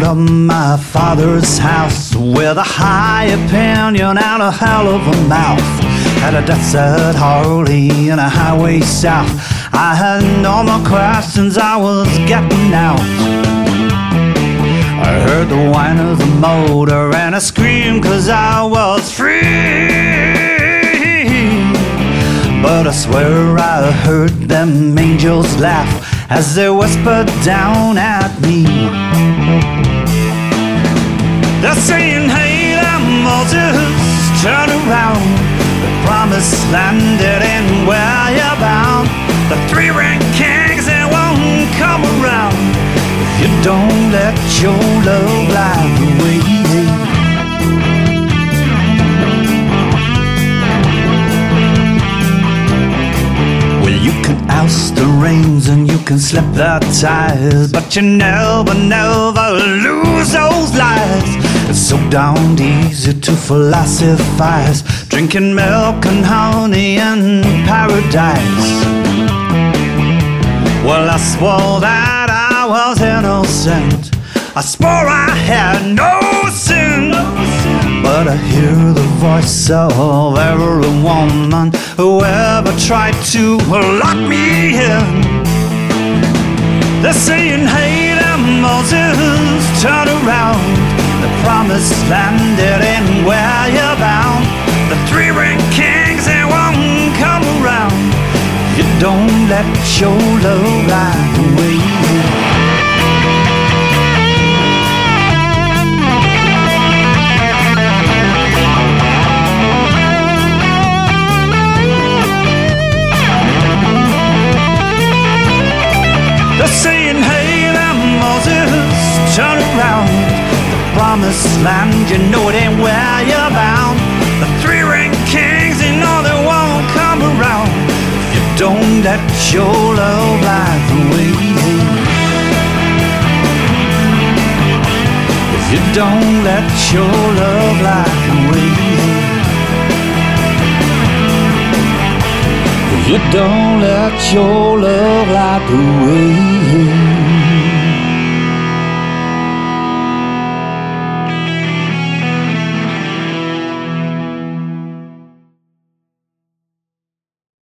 of my father's house with a high opinion and a hell of a mouth. Had a desert Harley and a highway south. I had no more questions, I was getting out. I heard the whine of the motor and I screamed 'cause I was free. But I swear I heard them angels laugh as they whispered down at me. They're saying, hey there Moses, turn around. The promised land, it ain't where you're bound. The three-ring kings, they won't come around if you don't let your love light the way. Well, you can oust the reins and you can slip the tires, but you never, never lose those lies. It's so darned easy to philosophize, drinking milk and honey in paradise. Well, I swore that I was innocent, I swore I had no sin. But I hear the voice of every woman who ever tried to lock me in. They're saying, hey there Moses, turn around. The promised land, it ain't where you're bound. The three-ring kings, they won't come around if you don't let your love light the way. They're saying, hey there Moses, turn around. The promised land, you know it ain't where you're bound. The three-ring kings, you know they won't come around if you don't let your love light the way. If you don't let your love light the way. If you don't let your love light the way.